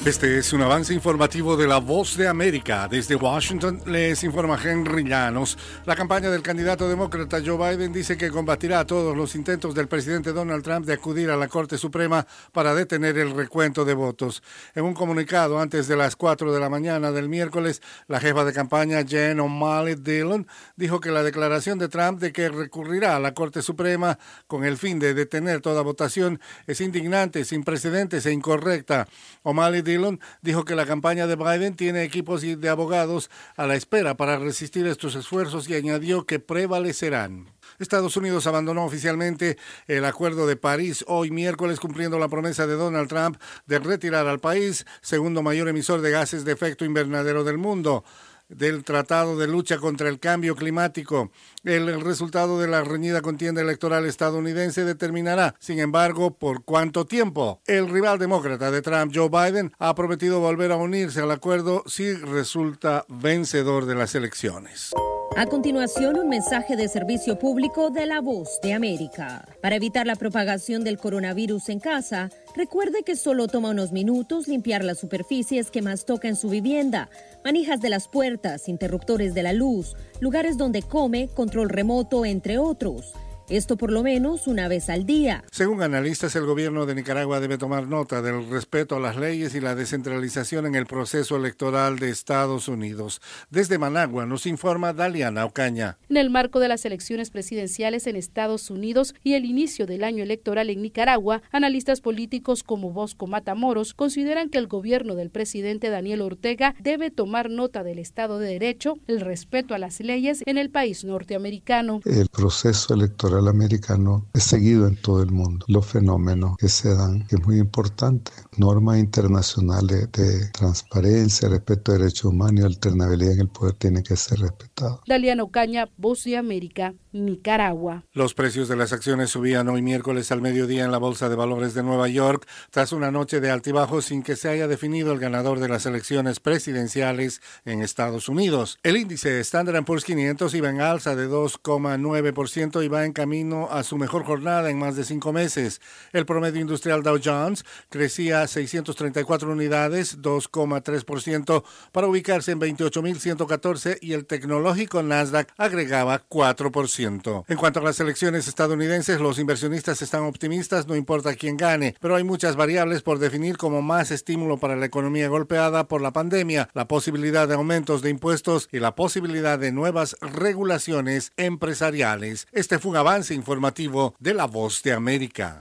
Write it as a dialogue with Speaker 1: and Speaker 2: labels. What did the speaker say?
Speaker 1: Este es un avance informativo de La Voz de América. Desde Washington les informa Henry Llanos. La campaña del candidato demócrata Joe Biden dice que combatirá todos los intentos del presidente Donald Trump de acudir a la Corte Suprema para detener el recuento de votos. En un comunicado antes de las 4 de la mañana del miércoles, la jefa de campaña Jen O'Malley Dillon dijo que la declaración de Trump de que recurrirá a la Corte Suprema con el fin de detener toda votación es indignante, sin precedentes e incorrecta. O'Malley Dillon dijo que la campaña de Biden tiene equipos de abogados a la espera para resistir estos esfuerzos y añadió que prevalecerán. Estados Unidos abandonó oficialmente el Acuerdo de París hoy miércoles, cumpliendo la promesa de Donald Trump de retirar al país, segundo mayor emisor de gases de efecto invernadero del mundo, del Tratado de Lucha contra el Cambio Climático. El resultado de la reñida contienda electoral estadounidense determinará, sin embargo, por cuánto tiempo. El rival demócrata de Trump, Joe Biden, ha prometido volver a unirse al acuerdo si resulta vencedor de las elecciones.
Speaker 2: A continuación, un mensaje de servicio público de La Voz de América. Para evitar la propagación del coronavirus en casa, recuerde que solo toma unos minutos limpiar las superficies que más toca en su vivienda, manijas de las puertas, interruptores de la luz, lugares donde come, control remoto, entre otros. Esto por lo menos una vez al día.
Speaker 1: Según analistas, el gobierno de Nicaragua debe tomar nota del respeto a las leyes y la descentralización en el proceso electoral de Estados Unidos. Desde Managua nos informa Daliana Ocaña.
Speaker 3: En el marco de las elecciones presidenciales en Estados Unidos y el inicio del año electoral en Nicaragua, analistas políticos como Bosco Matamoros consideran que el gobierno del presidente Daniel Ortega debe tomar nota del Estado de Derecho, el respeto a las leyes en el país norteamericano.
Speaker 4: El proceso electoral americano es seguido en todo el mundo. Los fenómenos que se dan, que es muy importante, normas internacionales de transparencia, respeto a derechos humanos y alternabilidad en el poder tienen que ser respetados.
Speaker 3: Daliana Ocaña, Voz de América, Nicaragua.
Speaker 1: Los precios de las acciones subían hoy miércoles al mediodía en la Bolsa de Valores de Nueva York, tras una noche de altibajos sin que se haya definido el ganador de las elecciones presidenciales en Estados Unidos. El índice Standard & Poor's 500 iba en alza de 2,9% y va en camino a su mejor jornada en más de 5 meses. El promedio industrial Dow Jones crecía 634 unidades, 2,3%, para ubicarse en 28.114 y el tecnológico Nasdaq agregaba 4%. En cuanto a las elecciones estadounidenses, los inversionistas están optimistas, no importa quién gane, pero hay muchas variables por definir como más estímulo para la economía golpeada por la pandemia, la posibilidad de aumentos de impuestos y la posibilidad de nuevas regulaciones empresariales. Este fue un avance informativo de La Voz de América.